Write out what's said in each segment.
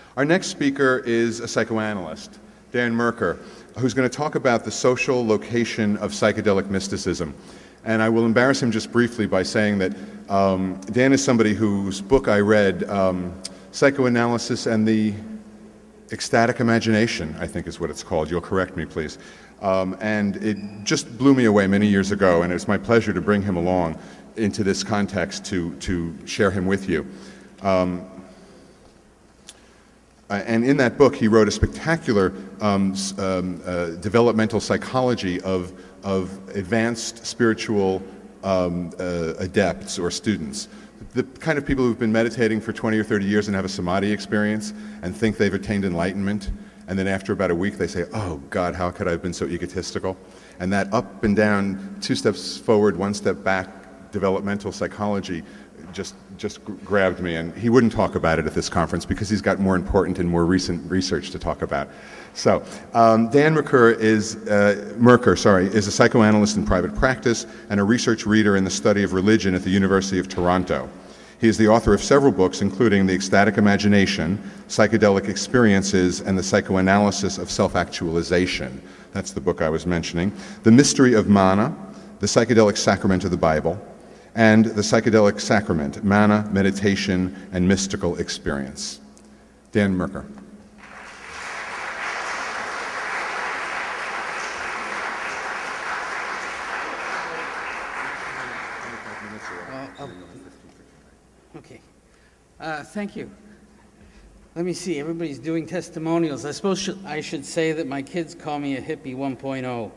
Our next speaker is a psychoanalyst, Dan Merkur, who's going to talk about the social location of psychedelic mysticism. And I will embarrass him just briefly by saying that Dan is somebody whose book I read, Psychoanalysis and the Ecstatic Imagination, I think is what it's called. You'll correct me, please. And it just blew me away many years ago, and it's my pleasure to bring him along into this context to share him with you. And in that book, he wrote a spectacular developmental psychology of advanced spiritual adepts or students. The kind of people who've been meditating for 20 or 30 years and have a samadhi experience and think they've attained enlightenment, and then after about a week they say, oh God, how could I have been so egotistical? And that up and down, 2 steps forward, 1 step back developmental psychology just grabbed me, and he wouldn't talk about it at this conference because he's got more important and more recent research to talk about. So, Dan Merkur is a psychoanalyst in private practice and a research reader in the study of religion at the University of Toronto. He is the author of several books, including The Ecstatic Imagination, Psychedelic Experiences, and the Psychoanalysis of Self-Actualization. That's the book I was mentioning. The Mystery of Mana, The Psychedelic Sacrament of the Bible, and The Psychedelic Sacrament, Mana, Meditation, and Mystical Experience. Dan Merkur. Okay. Thank you. Let me see. Everybody's doing testimonials. I suppose I should say that my kids call me a hippie 1.0.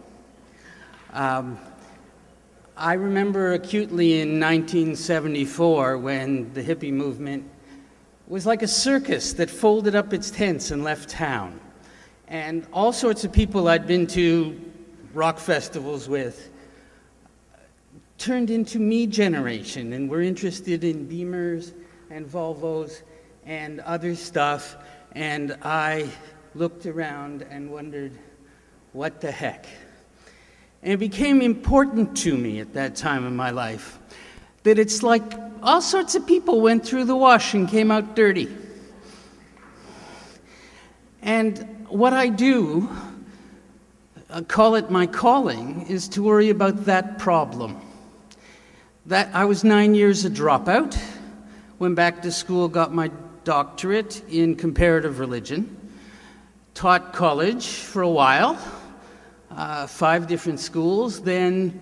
I remember acutely in 1974 when the hippie movement was like a circus that folded up its tents and left town. And all sorts of people I'd been to rock festivals with turned into me generation and were interested in Beamers and Volvos and other stuff. And I looked around and wondered, what the heck? And it became important to me at that time in my life that it's like all sorts of people went through the wash and came out dirty. And what I do, call it my calling, is to worry about that problem. That I was 9 years a dropout, went back to school, got my doctorate in comparative religion, taught college for a while, 5 different schools, then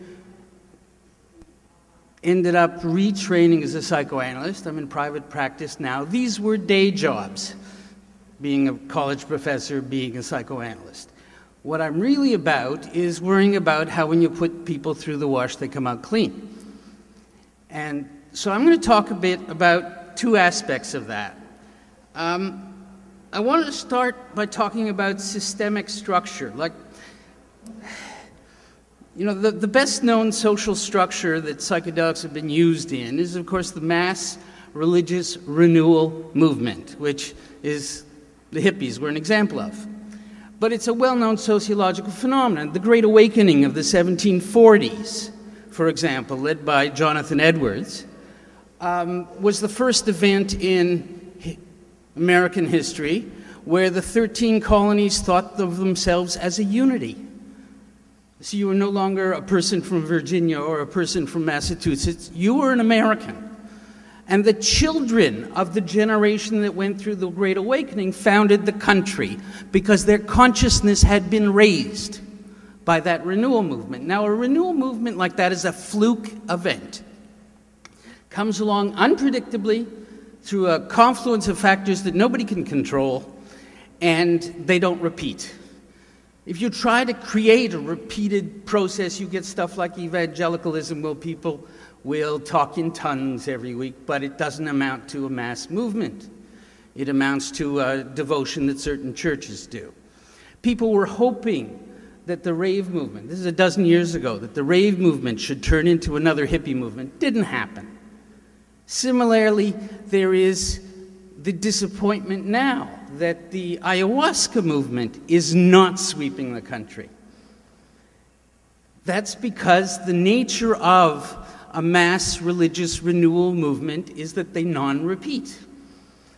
ended up retraining as a psychoanalyst. I'm in private practice now. These were day jobs, being a college professor, being a psychoanalyst. What I'm really about is worrying about how when you put people through the wash, they come out clean. And so I'm going to talk a bit about 2 aspects of that. I want to start by talking about systemic structure. Like, you know, the best known social structure that psychedelics have been used in is, of course, the mass religious renewal movement, which is the hippies were an example of. But it's a well-known sociological phenomenon. The Great Awakening of the 1740s, for example, led by Jonathan Edwards, was the first event in American history where the 13 colonies thought of themselves as a unity. So you were no longer a person from Virginia or a person from Massachusetts. You were an American. And the children of the generation that went through the Great Awakening founded the country because their consciousness had been raised by that renewal movement. Now, a renewal movement like that is a fluke event. Comes along unpredictably through a confluence of factors that nobody can control, and they don't repeat. If you try to create a repeated process, you get stuff like evangelicalism, where people will talk in tongues every week, but it doesn't amount to a mass movement. It amounts to a devotion that certain churches do. People were hoping that the rave movement, this is a dozen years ago, that the rave movement should turn into another hippie movement. Didn't happen. Similarly, there is the disappointment now that the ayahuasca movement is not sweeping the country. That's because the nature of a mass religious renewal movement is that they non-repeat.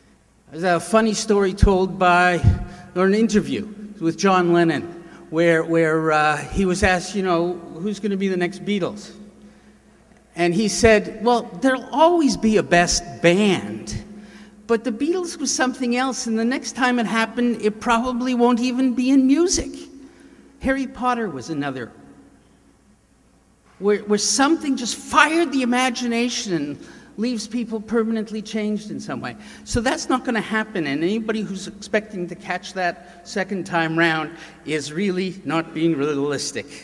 There's a funny story told or an interview with John Lennon, where he was asked, who's going to be the next Beatles? And he said, well, there'll always be a best band, but the Beatles was something else, and the next time it happened, it probably won't even be in music. Harry Potter was another, where something just fired the imagination and leaves people permanently changed in some way. So that's not going to happen, and anybody who's expecting to catch that second time round is really not being realistic.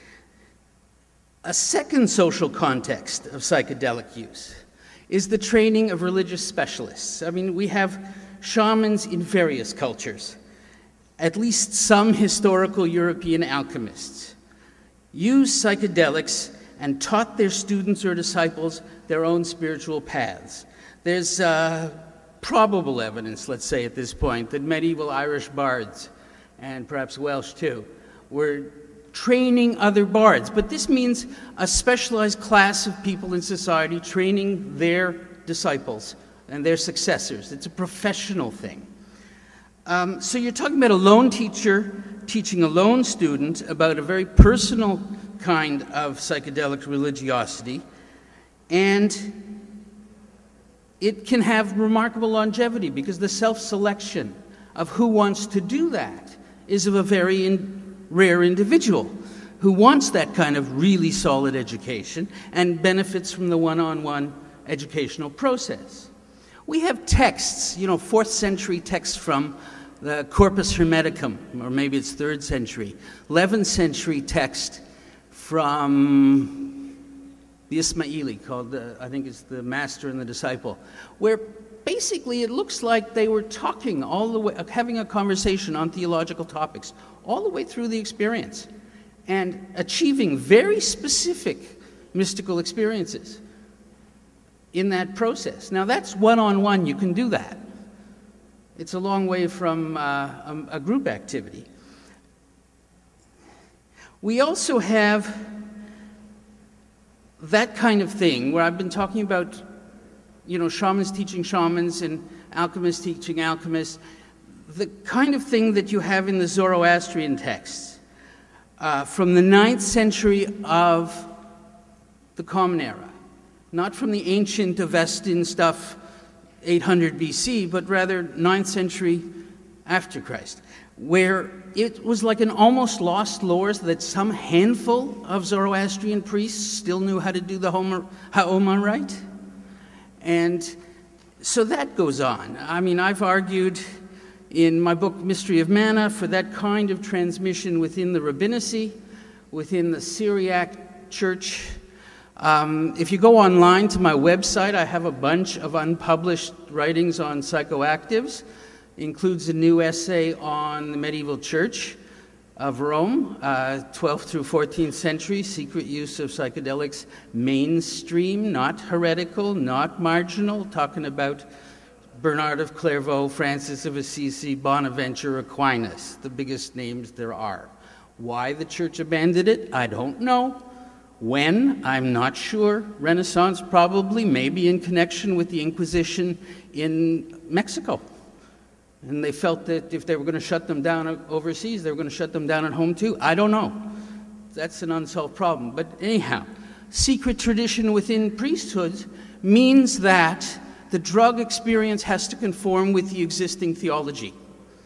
A second social context of psychedelic use is the training of religious specialists. I mean, we have shamans in various cultures. At least some historical European alchemists used psychedelics and taught their students or disciples their own spiritual paths. There's probable evidence, let's say at this point, that medieval Irish bards, and perhaps Welsh too, were training other bards. But this means a specialized class of people in society training their disciples and their successors. It's a professional thing. So you're talking about a lone teacher teaching a lone student about a very personal kind of psychedelic religiosity, and it can have remarkable longevity because the self-selection of who wants to do that is of a very rare individual who wants that kind of really solid education and benefits from the one-on-one educational process. We have texts, 4th century texts from the Corpus Hermeticum, or maybe it's 3rd century, 11th century text from the Ismaili called, I think it's the Master and the Disciple, where basically it looks like they were talking all the way, having a conversation on theological topics all the way through the experience and achieving very specific mystical experiences in that process. Now that's one-on-one, you can do that. It's a long way from a group activity. We also have that kind of thing where I've been talking about, shamans teaching shamans and alchemists teaching alchemists, the kind of thing that you have in the Zoroastrian texts from the 9th century of the Common Era, not from the ancient Avestan stuff 800 BC, but rather 9th century after Christ, where it was like an almost lost lore that some handful of Zoroastrian priests still knew how to do the Ha'oma right. And so that goes on. I mean, I've argued in my book, Mystery of Mana, for that kind of transmission within the rabbinacy, within the Syriac church. If you go online to my website, I have a bunch of unpublished writings on psychoactives. Includes a new essay on the medieval church of Rome, 12th through 14th century, secret use of psychedelics, mainstream, not heretical, not marginal, talking about Bernard of Clairvaux, Francis of Assisi, Bonaventure, Aquinas, the biggest names there are. Why the church abandoned it, I don't know. When, I'm not sure. Renaissance probably, maybe in connection with the Inquisition in Mexico. And they felt that if they were going to shut them down overseas, they were going to shut them down at home too. I don't know. That's an unsolved problem. But anyhow, secret tradition within priesthood means that the drug experience has to conform with the existing theology.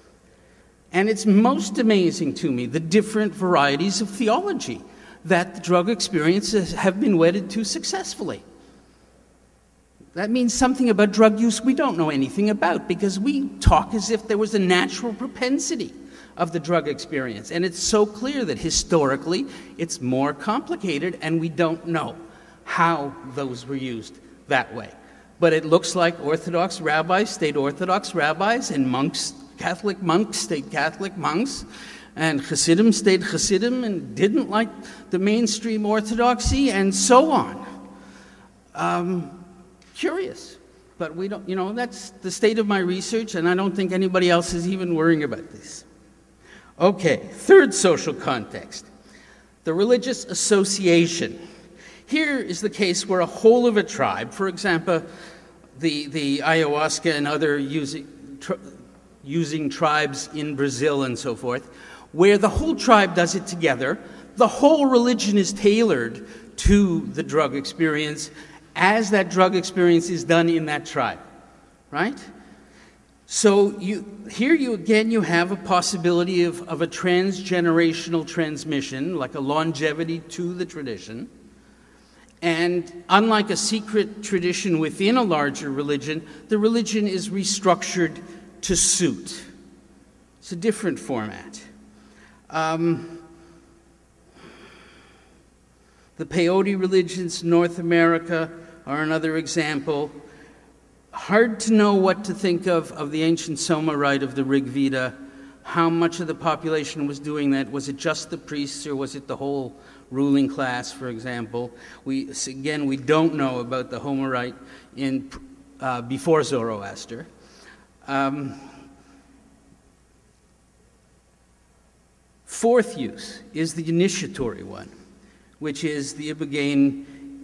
And it's most amazing to me, the different varieties of theology that the drug experiences have been wedded to successfully. That means something about drug use we don't know anything about, because we talk as if there was a natural propensity of the drug experience. And it's so clear that historically it's more complicated and we don't know how those were used that way. But it looks like Orthodox rabbis stayed Orthodox rabbis, and monks, Catholic monks stayed Catholic monks, and Hasidim stayed Hasidim and didn't like the mainstream orthodoxy, and so on. Curious, but we don't, that's the state of my research, and I don't think anybody else is even worrying about this. Okay, third social context, the religious association. Here is the case where a whole of a tribe, for example, the ayahuasca and other using tribes in Brazil and so forth, where the whole tribe does it together. The whole religion is tailored to the drug experience as that drug experience is done in that tribe, right? So here you have a possibility of a transgenerational transmission, like a longevity to the tradition. And unlike a secret tradition within a larger religion, the religion is restructured to suit. It's a different format. The peyote religions in North America are another example. Hard to know what to think of the ancient Soma rite of the Rig Veda. How much of the population was doing that? Was it just the priests or was it the whole ruling class, for example? We don't know about the Homa rite before Zoroaster. Fourth use is the initiatory one, which is the ibogaine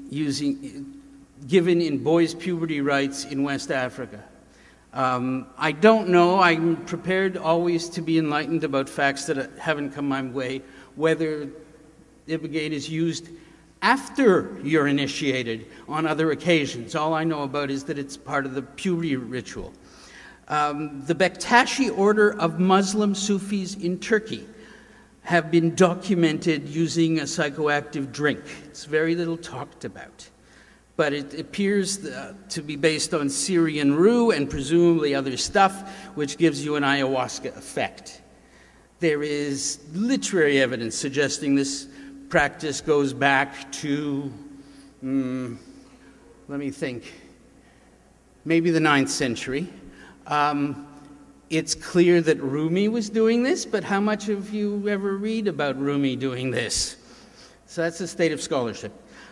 given in boys' puberty rites in West Africa. I don't know. I'm prepared always to be enlightened about facts that haven't come my way, whether ibogaine is used after you're initiated on other occasions. All I know about is that it's part of the puberty ritual. The Bektashi order of Muslim Sufis in Turkey have been documented using a psychoactive drink. It's very little talked about, but it appears to be based on Syrian rue and presumably other stuff, which gives you an ayahuasca effect. There is literary evidence suggesting this practice goes back to, let me think, maybe the 9th century. It's clear that Rumi was doing this, but how much have you ever read about Rumi doing this? So that's the state of scholarship.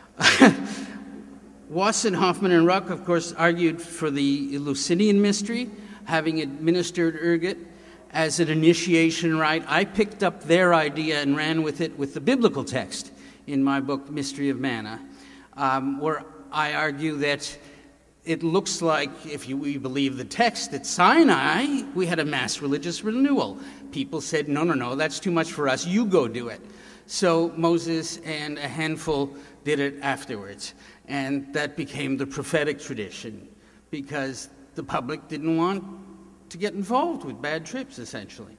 Wasson, Hoffman, and Ruck, of course, argued for the Eleusinian mystery, having administered ergot as an initiation rite. I picked up their idea and ran with it with the biblical text in my book, Mystery of Manna, where I argue that it looks like, if we believe the text, at Sinai, we had a mass religious renewal. People said, no, that's too much for us. You go do it. So Moses and a handful did it afterwards. And that became the prophetic tradition because the public didn't want to get involved with bad trips, essentially.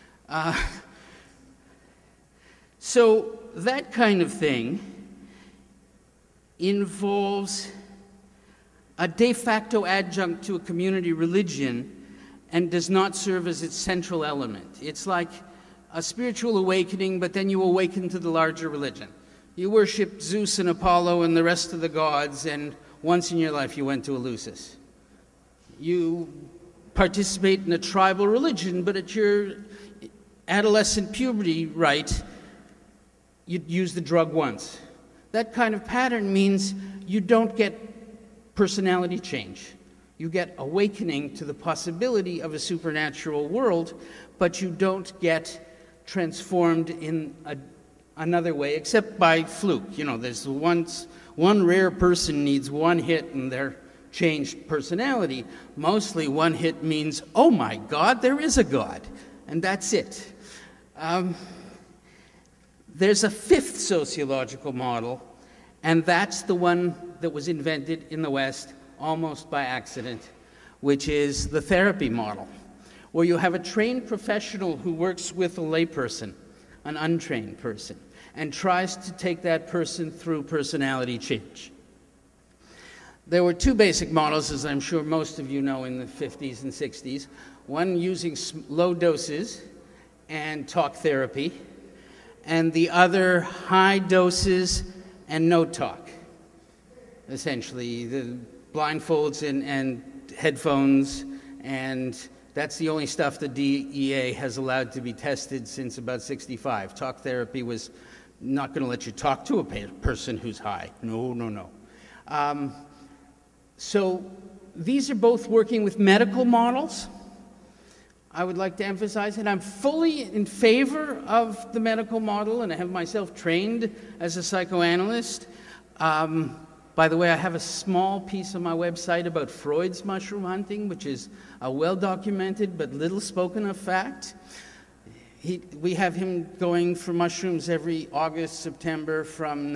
So that kind of thing involves a de facto adjunct to a community religion and does not serve as its central element. It's like a spiritual awakening, but then you awaken to the larger religion. You worship Zeus and Apollo and the rest of the gods, and once in your life you went to Eleusis. You participate in a tribal religion, but at your adolescent puberty rite, you'd use the drug once. That kind of pattern means you don't get personality change. You get awakening to the possibility of a supernatural world, but you don't get transformed in another way, except by fluke. There's one rare person needs one hit and they're changed personality. Mostly one hit means, oh my God, there is a God, and that's it. There's a fifth sociological model, and that's the one that was invented in the West almost by accident, which is the therapy model, where you have a trained professional who works with a layperson, an untrained person, and tries to take that person through personality change. There were two basic models, as I'm sure most of you know, in the 50s and 60s. One using low doses and talk therapy, and the other high doses and no talk. Essentially, the blindfolds and headphones, and that's the only stuff the DEA has allowed to be tested since about 65. Talk therapy was not going to let you talk to a person who's high. No. So these are both working with medical models. I would like to emphasize that I'm fully in favor of the medical model, and I have myself trained as a psychoanalyst. By the way, I have a small piece on my website about Freud's mushroom hunting, which is a well-documented but little spoken of fact. We have him going for mushrooms every August, September from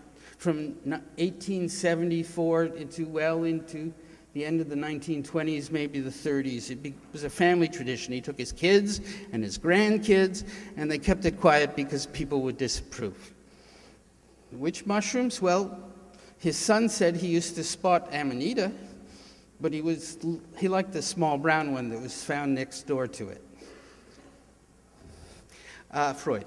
1874 into the end of the 1920s, maybe the 30s. It was a family tradition. He took his kids and his grandkids, and they kept it quiet because people would disapprove. Which mushrooms? Well, his son said he used to spot Amanita, but he liked the small brown one that was found next door to it. Freud.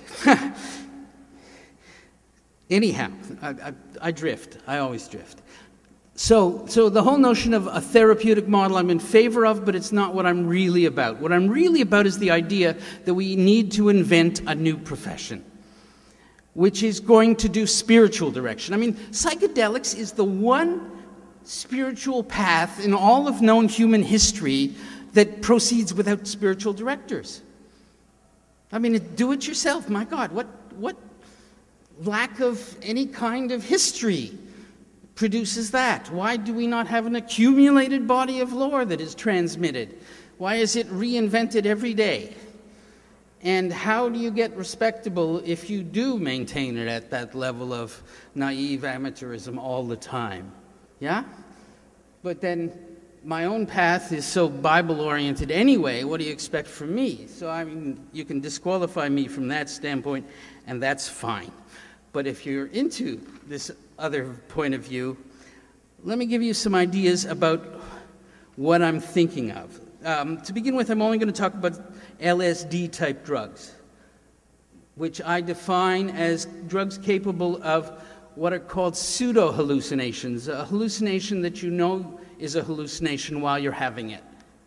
Anyhow, I drift. I always drift. So the whole notion of a therapeutic model I'm in favor of, but it's not what I'm really about. What I'm really about is the idea that we need to invent a new profession, which is going to do spiritual direction. I mean, psychedelics is the one spiritual path in all of known human history that proceeds without spiritual directors. I mean, do it yourself. My God, what lack of any kind of history produces that? Why do we not have an accumulated body of lore that is transmitted? Why is it reinvented every day? And how do you get respectable if you do maintain it at that level of naive amateurism all the time? Yeah? But then my own path is so Bible-oriented anyway. What do you expect from me? So, I mean, you can disqualify me from that standpoint, and that's fine. But if you're into this other point of view, let me give you some ideas about what I'm thinking of. To begin with, I'm only going to talk about LSD-type drugs, which I define as drugs capable of what are called pseudo-hallucinations, a hallucination that you know is a hallucination while you're having it,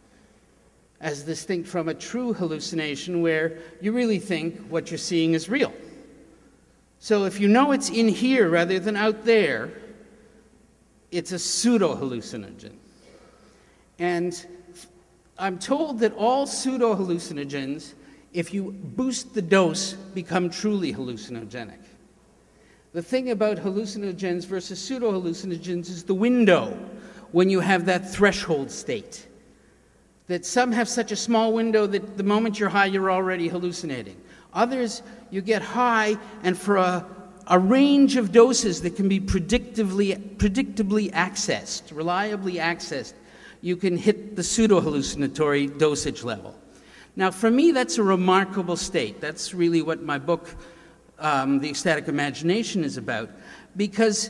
as distinct from a true hallucination where you really think what you're seeing is real. So if you know it's in here rather than out there, it's a pseudo-hallucinogen. And I'm told that all pseudo-hallucinogens, if you boost the dose, become truly hallucinogenic. The thing about hallucinogens versus pseudo-hallucinogens is the window when you have that threshold state. That some have such a small window that the moment you're high, you're already hallucinating. Others, you get high, and for a range of doses that can be predictably accessed, reliably accessed, you can hit the pseudo-hallucinatory dosage level. Now, for me, that's a remarkable state. That's really what my book, The Ecstatic Imagination, is about, because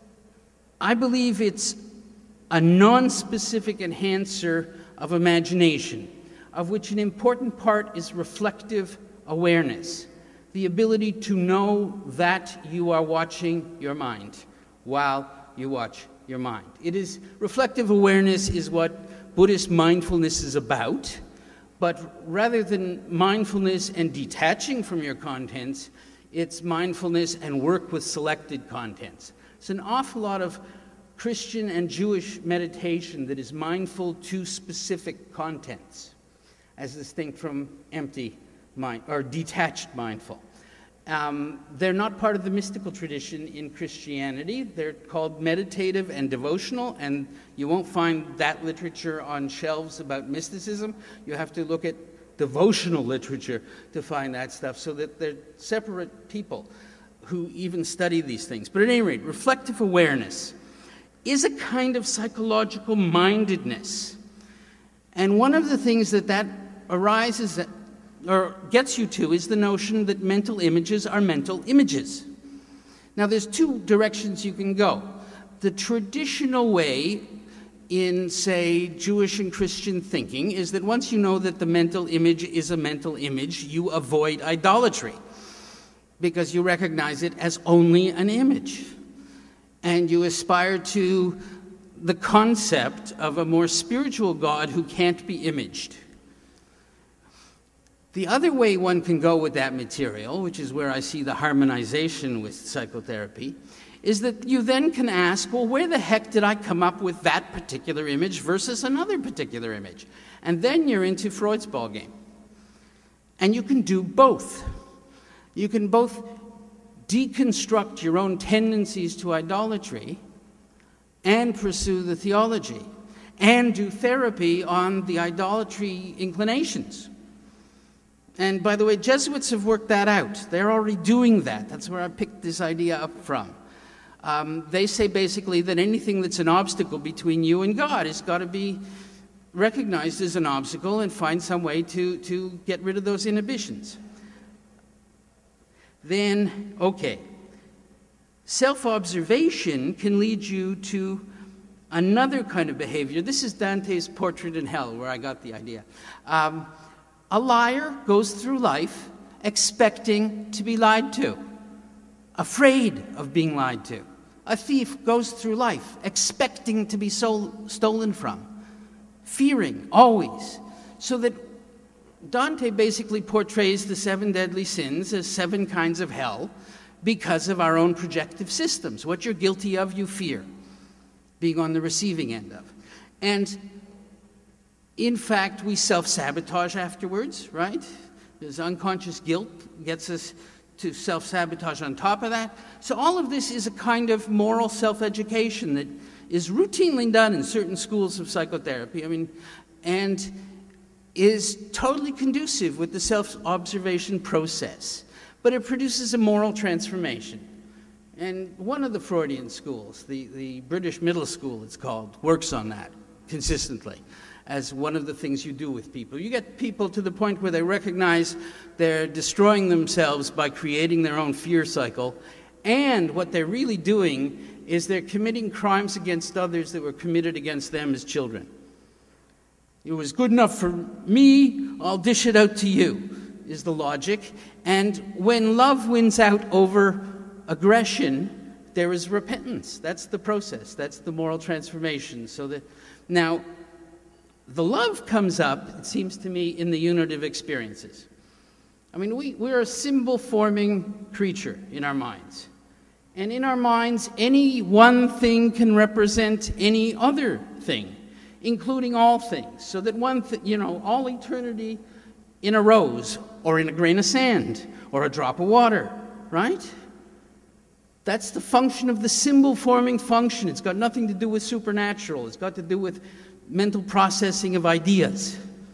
I believe it's a non-specific enhancer of imagination, of which an important part is reflective awareness, the ability to know that you are watching your mind while you watch your mind. Reflective awareness is what Buddhist mindfulness is about, but rather than mindfulness and detaching from your contents, it's mindfulness and work with selected contents. It's an awful lot of Christian and Jewish meditation that is mindful to specific contents, as distinct from empty mind or detached mindful. They're not part of the mystical tradition in Christianity. They're called meditative and devotional, and you won't find that literature on shelves about mysticism. You have to look at devotional literature to find that stuff, so that they're separate people who even study these things. But at any rate, reflective awareness is a kind of psychological mindedness. And one of the things that arises or gets you to is the notion that mental images are mental images. Now, there's two directions you can go. The traditional way in, say, Jewish and Christian thinking is that once you know that the mental image is a mental image, you avoid idolatry because you recognize it as only an image. And you aspire to the concept of a more spiritual God who can't be imaged. The other way one can go with that material, which is where I see the harmonization with psychotherapy, is that you then can ask, well, where the heck did I come up with that particular image versus another particular image? And then you're into Freud's ballgame. And you can do both. You can both deconstruct your own tendencies to idolatry and pursue the theology and do therapy on the idolatry inclinations. And by the way, Jesuits have worked that out. They're already doing that. That's where I picked this idea up from. They say basically that anything that's an obstacle between you and God has got to be recognized as an obstacle and find some way to get rid of those inhibitions. Then, okay, self-observation can lead you to another kind of behavior. This is Dante's Portrait in Hell, where I got the idea. A liar goes through life expecting to be lied to, afraid of being lied to. A thief goes through life expecting to be stolen from, fearing always. So that Dante basically portrays the 7 deadly sins as 7 kinds of hell because of our own projective systems. What you're guilty of, you fear, being on the receiving end of. And in fact, we self-sabotage afterwards, right? There's unconscious guilt gets us to self-sabotage on top of that. So all of this is a kind of moral self-education that is routinely done in certain schools of psychotherapy. And is totally conducive with the self-observation process. But it produces a moral transformation. And one of the Freudian schools, the British Middle School it's called, works on that consistently as one of the things you do with people. You get people to the point where they recognize they're destroying themselves by creating their own fear cycle, and what they're really doing is they're committing crimes against others that were committed against them as children. It was good enough for me, I'll dish it out to you, is the logic. And when love wins out over aggression, there is repentance. That's the process. That's the moral transformation. Now, the love comes up, it seems to me, in the unitive experiences. We're a symbol-forming creature in our minds. And in our minds, any one thing can represent any other thing, including all things. So that all eternity in a rose, or in a grain of sand, or a drop of water, right? That's the function of the symbol-forming function. It's got nothing to do with supernatural. It's got to do with mental processing of ideas.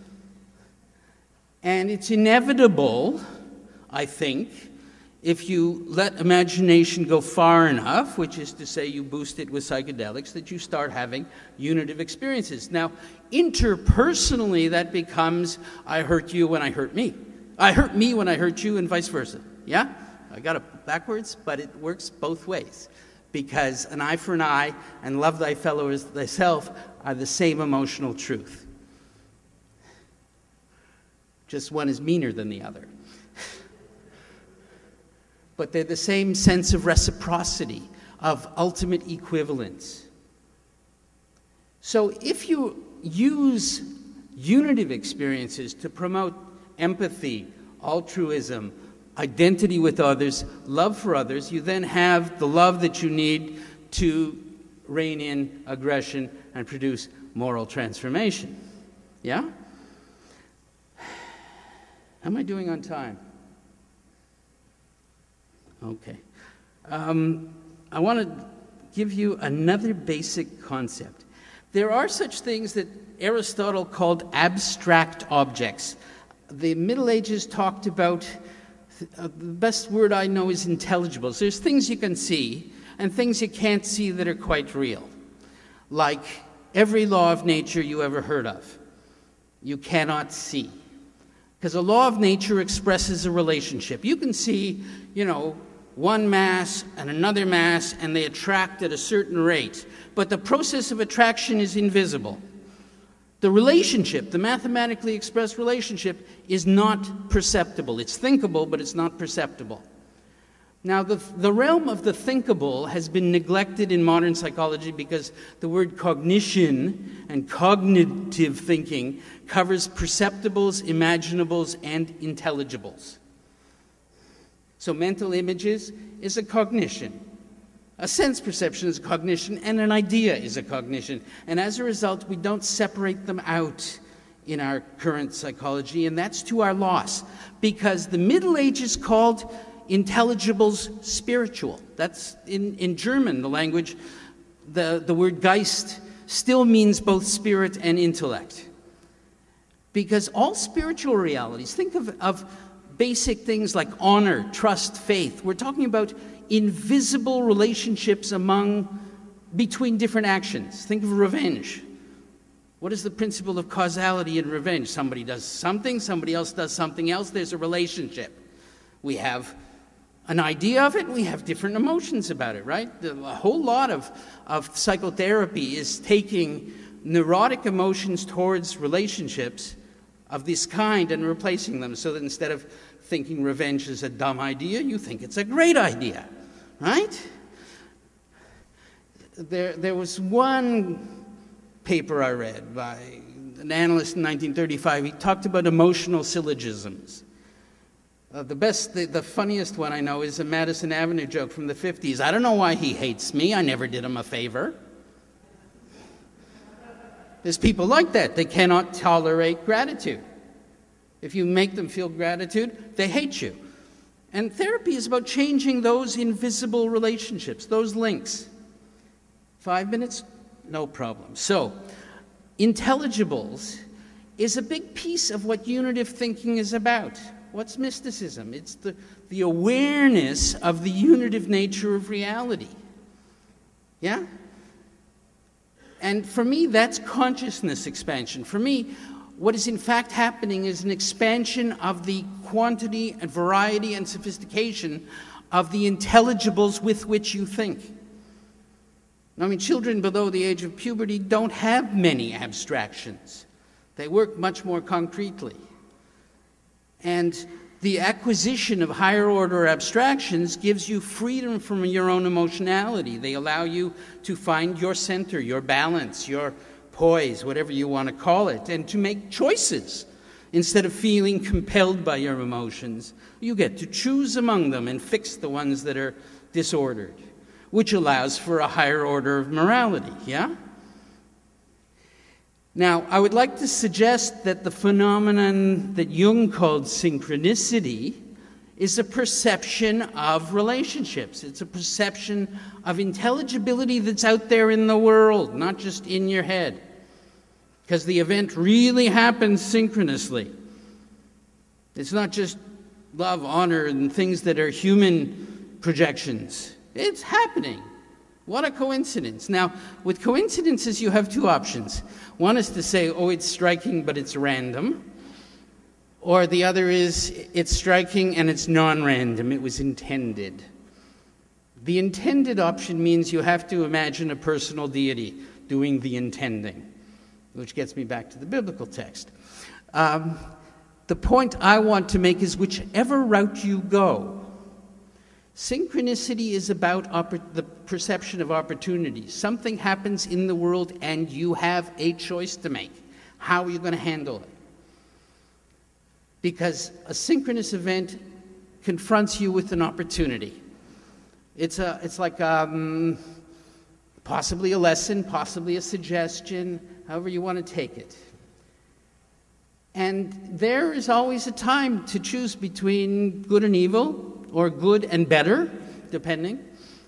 And it's inevitable, I think, if you let imagination go far enough, which is to say you boost it with psychedelics, that you start having unitive experiences. Now, interpersonally, that becomes, I hurt you when I hurt me. I hurt me when I hurt you, and vice versa. Yeah? I got it backwards, but it works both ways. Because an eye for an eye and love thy fellow as thyself are the same emotional truth. Just one is meaner than the other. But they're the same sense of reciprocity, of ultimate equivalence. So if you use unitive experiences to promote empathy, altruism, identity with others, love for others, you then have the love that you need to rein in aggression and produce moral transformation. Yeah? How am I doing on time? Okay. I want to give you another basic concept. There are such things that Aristotle called abstract objects. The Middle Ages talked about, the best word I know is intelligibles. There's things you can see and things you can't see that are quite real. Like every law of nature you ever heard of, you cannot see. Because a law of nature expresses a relationship. You can see, one mass and another mass, and they attract at a certain rate. But the process of attraction is invisible. The relationship, the mathematically expressed relationship, is not perceptible. It's thinkable, but it's not perceptible. Now, the realm of the thinkable has been neglected in modern psychology because the word cognition and cognitive thinking covers perceptibles, imaginables, and intelligibles. So mental images is a cognition. A sense perception is a cognition, and an idea is a cognition. And as a result, we don't separate them out in our current psychology, and that's to our loss. Because the Middle Ages called intelligibles spiritual. That's in German, the language. the word Geist still means both spirit and intellect. Because all spiritual realities, think of basic things like honor, trust, faith. We're talking about invisible relationships between different actions. Think of revenge. What is the principle of causality in revenge? Somebody does something, somebody else does something else, there's a relationship. We have an idea of it, we have different emotions about it, right? A whole lot of psychotherapy is taking neurotic emotions towards relationships of this kind and replacing them, so that instead of thinking revenge is a dumb idea, you think it's a great idea, right? There was one paper I read by an analyst in 1935. He talked about emotional syllogisms. The funniest one I know is a Madison Avenue joke from the 50s. I don't know why he hates me. I never did him a favor. There's people like that. They cannot tolerate gratitude. If you make them feel gratitude, they hate you. And therapy is about changing those invisible relationships, those links. 5 minutes? No problem. So, intelligibles is a big piece of what unitive thinking is about. What's mysticism? It's the awareness of the unitive nature of reality. Yeah? And for me, that's consciousness expansion. For me, what is in fact happening is an expansion of the quantity and variety and sophistication of the intelligibles with which you think. I mean, children below the age of puberty don't have many abstractions. They work much more concretely. And the acquisition of higher order abstractions gives you freedom from your own emotionality. They allow you to find your center, your balance, your poise, whatever you want to call it, and to make choices. Instead of feeling compelled by your emotions, you get to choose among them and fix the ones that are disordered, which allows for a higher order of morality, yeah? Now, I would like to suggest that the phenomenon that Jung called synchronicity is a perception of relationships. It's a perception of intelligibility that's out there in the world, not just in your head. Because the event really happens synchronously. It's not just love, honor, and things that are human projections. It's happening. What a coincidence. Now, with coincidences, you have two options. One is to say, oh, it's striking, but it's random. Or the other is, it's striking and it's non-random. It was intended. The intended option means you have to imagine a personal deity doing the intending, which gets me back to the biblical text. The point I want to make is whichever route you go, synchronicity is about the perception of opportunities. Something happens in the world and you have a choice to make. How are you going to handle it? Because a synchronous event confronts you with an opportunity. It's like possibly a lesson, possibly a suggestion, however you want to take it. And there is always a time to choose between good and evil, or good and better, depending.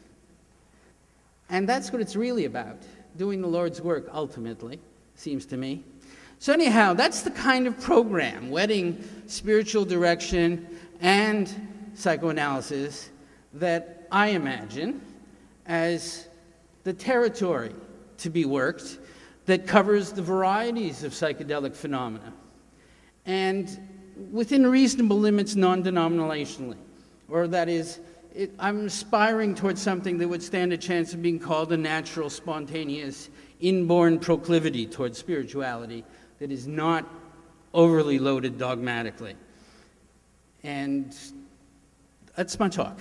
And that's what it's really about, doing the Lord's work, ultimately, seems to me. So anyhow, that's the kind of program, wedding spiritual direction and psychoanalysis, that I imagine as the territory to be worked that covers the varieties of psychedelic phenomena, and within reasonable limits, non-denominationally. Or that is, I'm aspiring towards something that would stand a chance of being called a natural, spontaneous, inborn proclivity towards spirituality that is not overly loaded dogmatically. And that's my talk.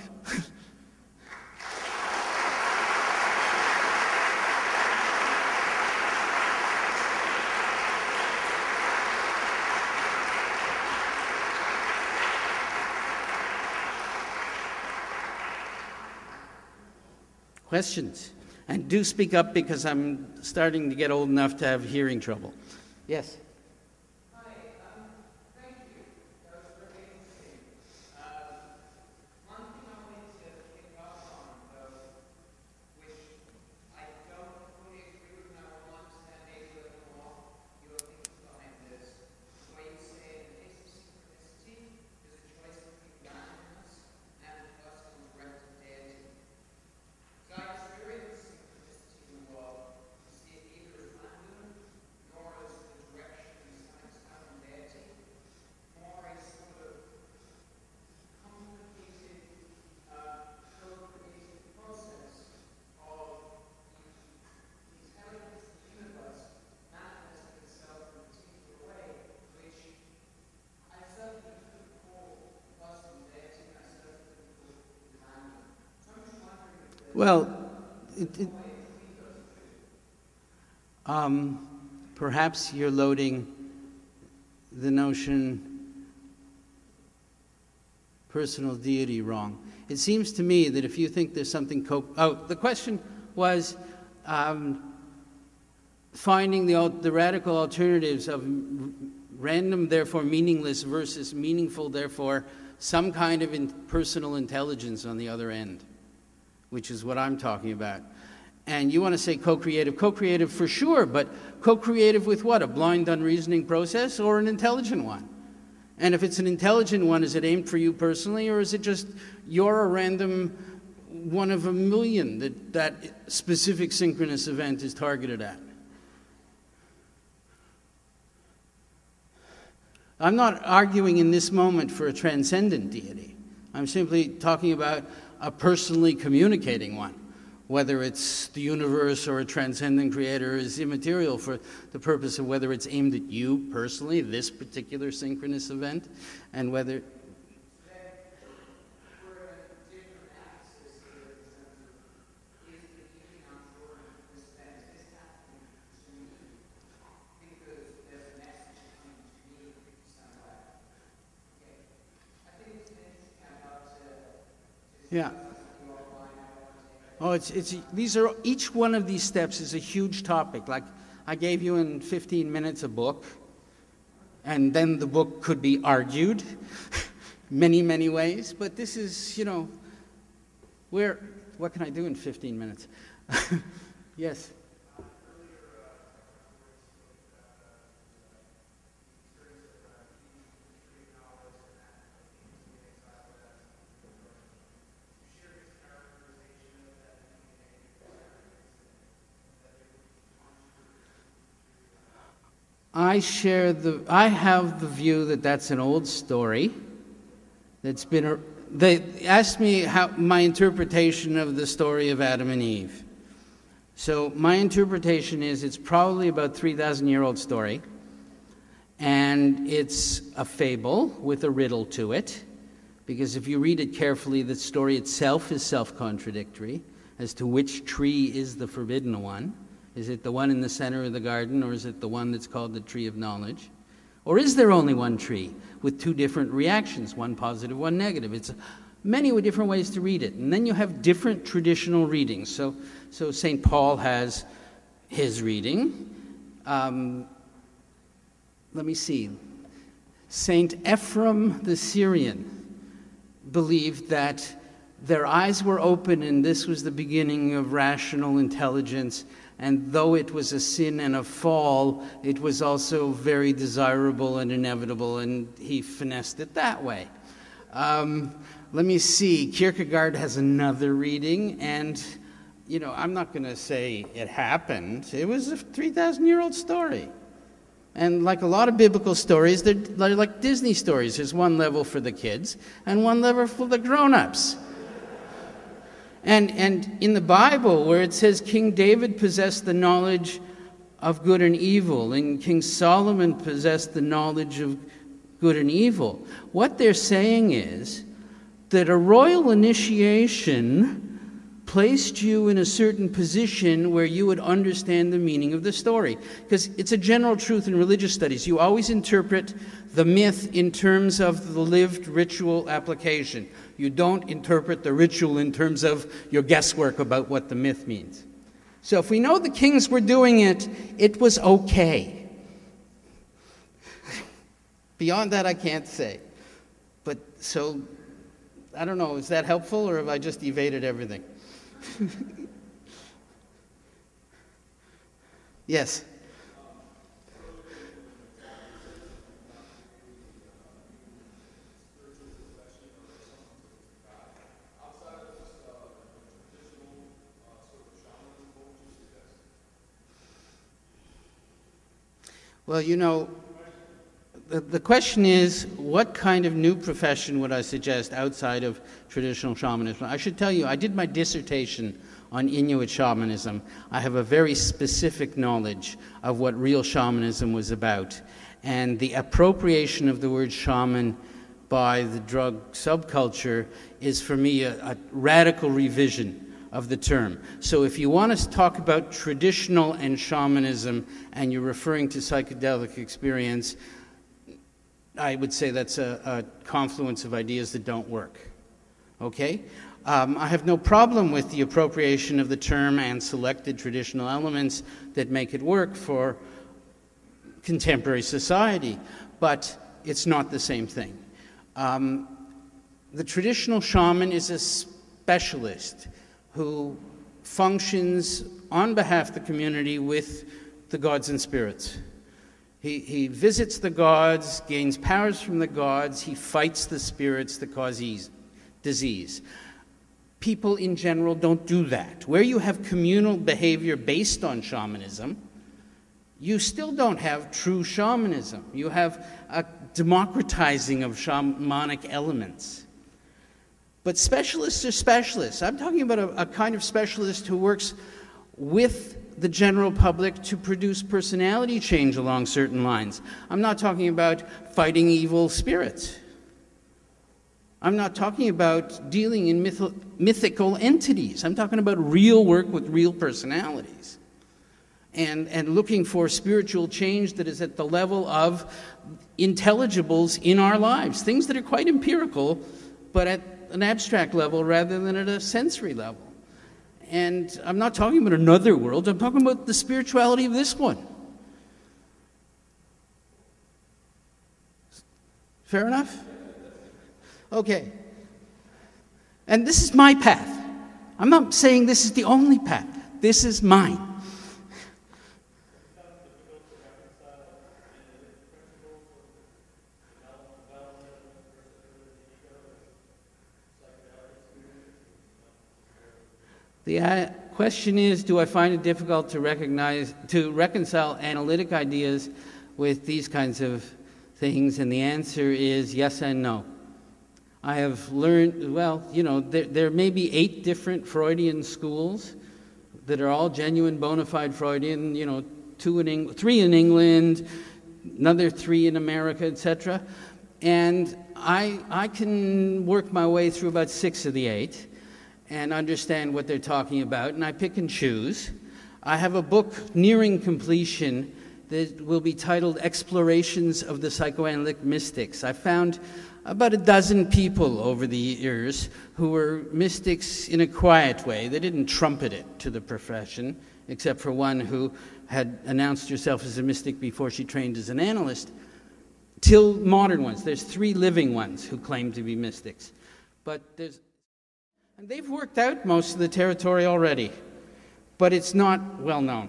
Questions? And do speak up because I'm starting to get old enough to have hearing trouble. Yes? Hi, thank you. That was very interesting. One thing I wanted to pick up on, though, which I don't Well, perhaps you're loading the notion personal deity wrong. It seems to me that if you think there's something the question was finding the radical alternatives of random, therefore meaningless, versus meaningful, therefore some kind of personal intelligence on the other end, which is what I'm talking about. And you want to say co-creative for sure, but co-creative with what? A blind, unreasoning process or an intelligent one? And if it's an intelligent one, is it aimed for you personally, or is it just you're a random one of a million that specific synchronous event is targeted at? I'm not arguing in this moment for a transcendent deity. I'm simply talking about a personally communicating one. Whether it's the universe or a transcendent creator is immaterial for the purpose of whether it's aimed at you personally, this particular synchronous event, and whether... Yeah. Oh, each one of these steps is a huge topic. Like I gave you in 15 minutes a book, and then the book could be argued many, many ways. But this is, what can I do in 15 minutes? Yes. I have the view that that's an old story that's been... They asked me my interpretation of the story of Adam and Eve. So my interpretation is it's probably about 3,000-year-old story, and it's a fable with a riddle to it, because if you read it carefully, the story itself is self-contradictory as to which tree is the forbidden one. Is it the one in the center of the garden, or is it the one that's called the tree of knowledge? Or is there only one tree with two different reactions, one positive, one negative? It's many different ways to read it. And then you have different traditional readings. So St. Paul has his reading. Let me see. St. Ephraim the Syrian believed that their eyes were open and this was the beginning of rational intelligence. And though it was a sin and a fall, it was also very desirable and inevitable, and he finessed it that way. Let me see. Kierkegaard has another reading, and, I'm not going to say it happened. It was a 3,000-year-old story. And like a lot of biblical stories, they're like Disney stories. There's one level for the kids and one level for the grown-ups. And in the Bible, where it says King David possessed the knowledge of good and evil, and King Solomon possessed the knowledge of good and evil, what they're saying is that a royal initiation placed you in a certain position where you would understand the meaning of the story. Because it's a general truth in religious studies. You always interpret the myth in terms of the lived ritual application. You don't interpret the ritual in terms of your guesswork about what the myth means. So if we know the kings were doing it, it was okay. Beyond that, I can't say. But so, I don't know, is that helpful, or have I just evaded everything? Yes. Well, the question is, what kind of new profession would I suggest outside of traditional shamanism? I should tell you, I did my dissertation on Inuit shamanism. I have a very specific knowledge of what real shamanism was about. And the appropriation of the word shaman by the drug subculture is, for me, a radical revision of the term. So if you want to talk about traditional and shamanism and you're referring to psychedelic experience, I would say that's a confluence of ideas that don't work. Okay? I have no problem with the appropriation of the term and selected traditional elements that make it work for contemporary society, but it's not the same thing. The traditional shaman is a specialist who functions on behalf of the community with the gods and spirits. He visits the gods, gains powers from the gods, he fights the spirits that cause disease. People in general don't do that. Where you have communal behavior based on shamanism, you still don't have true shamanism. You have a democratizing of shamanic elements. But specialists are specialists. I'm talking about a kind of specialist who works with the general public to produce personality change along certain lines. I'm not talking about fighting evil spirits. I'm not talking about dealing in mythical entities. I'm talking about real work with real personalities. And looking for spiritual change that is at the level of intelligibles in our lives, things that are quite empirical, but at an abstract level rather than at a sensory level. And I'm not talking about another world, I'm talking about the spirituality of this one. Fair enough? Okay. And this is my path. I'm not saying this is the only path. This is mine. The question is, do I find it difficult to reconcile analytic ideas with these kinds of things? And the answer is yes and no. I have learned, well, there may be 8 different Freudian schools that are all genuine bona fide Freudian, 3 in England, another 3 in America, etc. And I can work my way through about 6 of the 8. And understand what they're talking about, and I pick and choose. I have a book nearing completion that will be titled Explorations of the Psychoanalytic Mystics. I found about a dozen people over the years who were mystics in a quiet way. They didn't trumpet it to the profession, except for one who had announced herself as a mystic before she trained as an analyst, till modern ones. There's 3 living ones who claim to be mystics. And they've worked out most of the territory already, but it's not well known.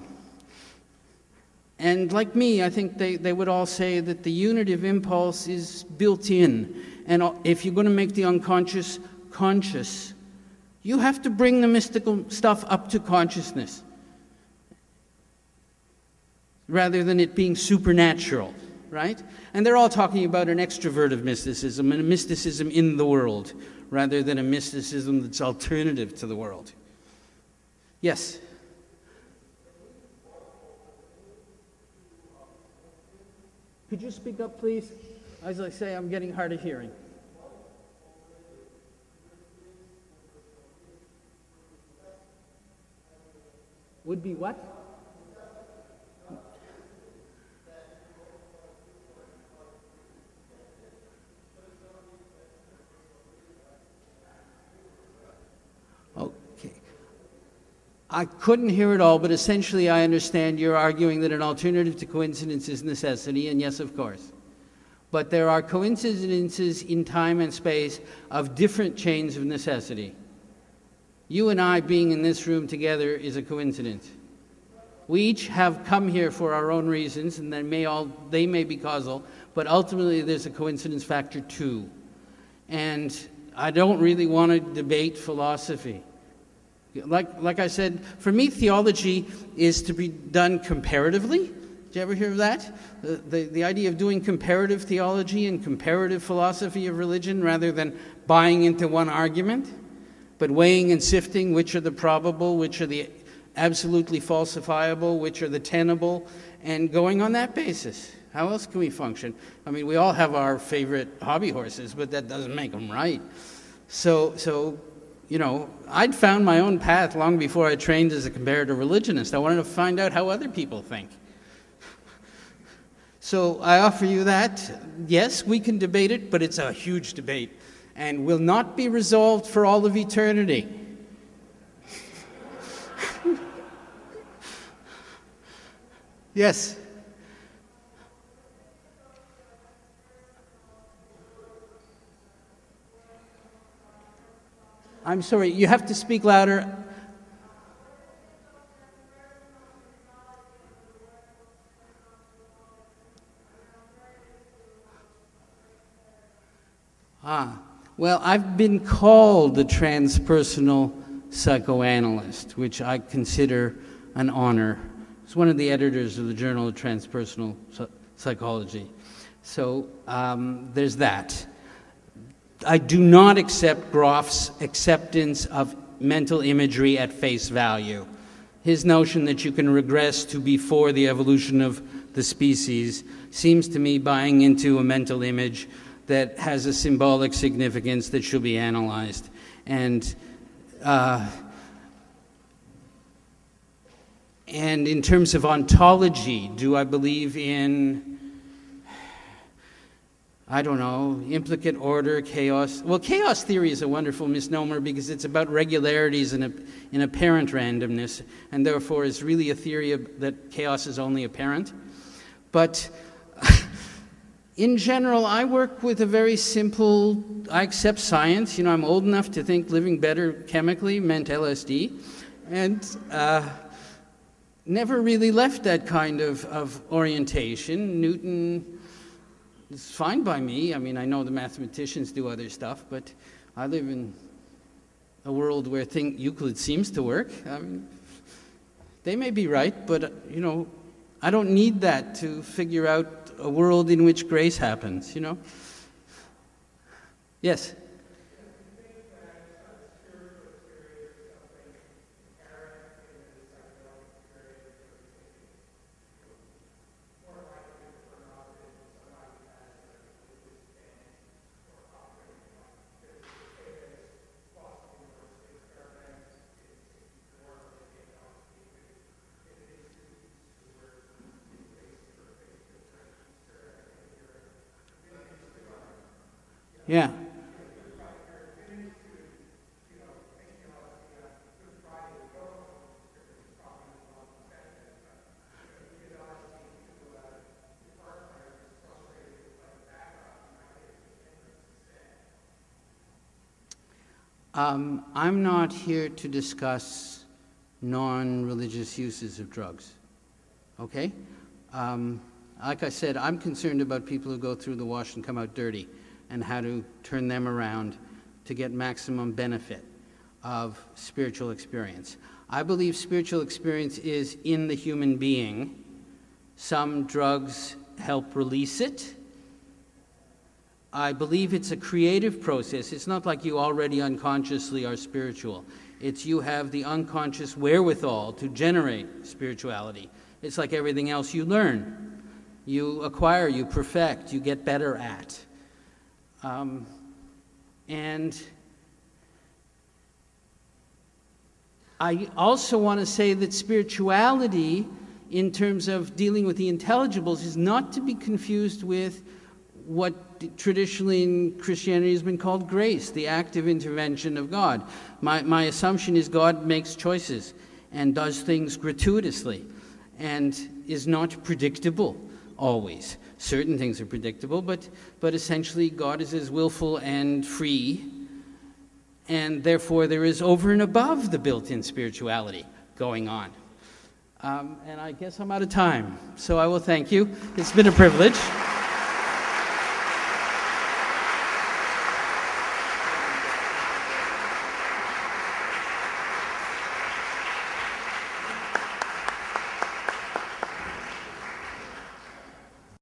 And like me, I think they would all say that the unitive impulse is built in. And if you're going to make the unconscious conscious, you have to bring the mystical stuff up to consciousness, rather than it being supernatural, right? And they're all talking about an extroverted mysticism and a mysticism in the world, rather than a mysticism that's alternative to the world. Yes? Could you speak up, please? As I say, I'm getting hard of hearing. Would be what? I couldn't hear it all, but essentially I understand you're arguing that an alternative to coincidence is necessity, and yes, of course. But there are coincidences in time and space of different chains of necessity. You and I being in this room together is a coincidence. We each have come here for our own reasons, and they may be causal, but ultimately there's a coincidence factor too. And I don't really want to debate philosophy. Like I said, for me, theology is to be done comparatively. Did you ever hear of that? The idea of doing comparative theology and comparative philosophy of religion rather than buying into one argument, but weighing and sifting which are the probable, which are the absolutely falsifiable, which are the tenable, and going on that basis. How else can we function? I mean, we all have our favorite hobby horses, but that doesn't make them right. So I'd found my own path long before I trained as a comparative religionist. I wanted to find out how other people think. So I offer you that. Yes, we can debate it, but it's a huge debate and will not be resolved for all of eternity. Yes. I'm sorry, you have to speak louder. Well, I've been called a transpersonal psychoanalyst, which I consider an honor. I was one of the editors of the Journal of Transpersonal Psychology. So there's that. I do not accept Groff's acceptance of mental imagery at face value. His notion that you can regress to before the evolution of the species seems to me buying into a mental image that has a symbolic significance that should be analyzed. And in terms of ontology, do I believe in, I don't know, implicate order, chaos? Well, chaos theory is a wonderful misnomer because it's about regularities in apparent randomness, and therefore is really a theory that chaos is only apparent. But in general, I work with a very simple, I accept science. I'm old enough to think living better chemically meant LSD, and never really left that kind of orientation. Newton is fine by me. I mean, I know the mathematicians do other stuff, but I live in a world where Euclid seems to work. I mean, they may be right, but, I don't need that to figure out a world in which grace happens, Yes? Yeah. I'm not here to discuss non-religious uses of drugs, okay? Like I said, I'm concerned about people who go through the wash and come out dirty and how to turn them around to get maximum benefit of spiritual experience. I believe spiritual experience is in the human being. Some drugs help release it. I believe it's a creative process. It's not like you already unconsciously are spiritual. It's you have the unconscious wherewithal to generate spirituality. It's like everything else you learn. You acquire, you perfect, you get better at. And I also want to say that spirituality, in terms of dealing with the intelligibles, is not to be confused with what traditionally in Christianity has been called grace, the active intervention of God. My assumption is God makes choices and does things gratuitously and is not predictable always. Certain things are predictable, but essentially God is as willful and free, and therefore there is over and above the built-in spirituality going on. And I guess I'm out of time, so I will thank you. It's been a privilege.